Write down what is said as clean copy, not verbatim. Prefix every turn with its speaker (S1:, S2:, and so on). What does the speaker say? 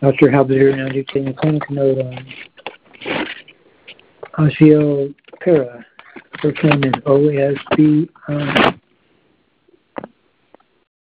S1: Not sure how they're now dictating a clinic note on osteopera. First name is OSB